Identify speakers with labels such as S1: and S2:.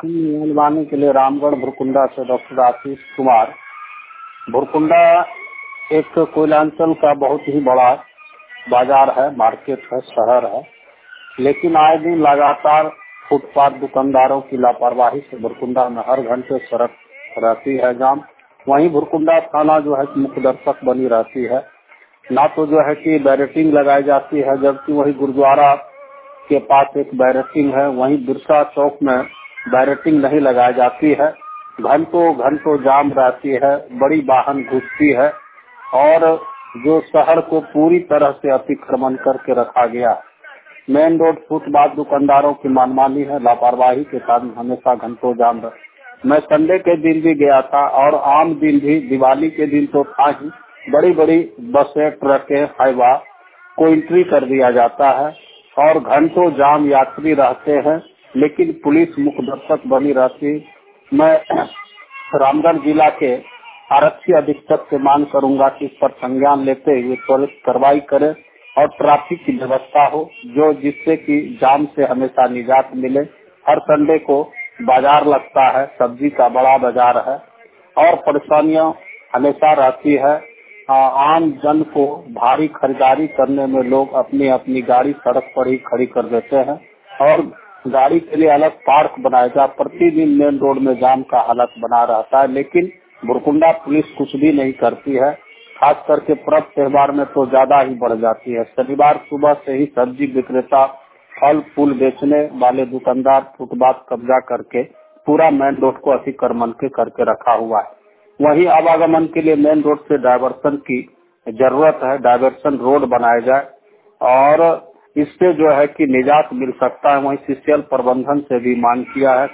S1: मनवाने के लिए रामगढ़ भुरकुंडा से डॉक्टर आशीष कुमार। भुरकुंडा एक कोयलांचल का बहुत ही बड़ा बाजार है, मार्केट है, शहर है, लेकिन आए दिन लगातार फुटपाथ दुकानदारों की लापरवाही से भुरकुंडा में हर घंटे सड़क रहती है जाम। वहीं भुरकुंडा थाना जो है मुख्य दर्शक बनी रहती है, ना तो जो है कि बैरिकेडिंग लगाई जाती है, जबकि वही गुरुद्वारा के पास एक बैरिकेडिंग है, वहीं बिरसा चौक में बैरिकेडिंग नहीं लगाई जाती है। घंटों घंटों जाम रहती है, बड़ी वाहन घुसती है और जो शहर को पूरी तरह से अतिक्रमण करके रखा गया। मेन रोड फुटपाथ दुकानदारों की मनमानी है, लापरवाही के कारण हमेशा घंटों जाम रहा। मैं संडे के दिन भी गया था और आम दिन भी, दिवाली के दिन तो था ही, बड़ी बड़ी बसें, ट्रकें, हाईवा को एंट्री कर दिया जाता है और घंटों जाम यात्री रहते हैं, लेकिन पुलिस मुख्य दर्शक बनी रहती। मैं रामगढ़ जिला के आरक्षी अधीक्षक से मांग करूंगा कि इस पर संज्ञान लेते हुए त्वरित कार्रवाई करें और ट्रैफिक की व्यवस्था हो, जो जिससे कि जाम से हमेशा निजात मिले। हर संडे को बाजार लगता है, सब्जी का बड़ा बाजार है और परेशानियां हमेशा रहती है। आम जन को भारी खरीदारी करने में लोग अपनी अपनी गाड़ी सड़क पर ही खड़ी कर देते हैं और गाड़ी के लिए अलग पार्क बनाएगा। प्रतिदिन मेन रोड में जाम का हालत बना रहता है, लेकिन भुरकुंडा पुलिस कुछ भी नहीं करती है। खास करके पर्व त्योहार में तो ज्यादा ही बढ़ जाती है। शनिवार सुबह से ही सब्जी विक्रेता, फल फूल बेचने वाले दुकानदार फुटपाथ कब्जा करके पूरा मेन रोड को अतिक्रमण के करके रखा हुआ है। वहीं आवागमन के लिए मेन रोड से डायवर्सन की जरूरत है, डायवर्सन रोड बनाया जाए और इससे जो है कि निजात मिल सकता है। वहीं सीसीएल प्रबंधन से भी मांग किया है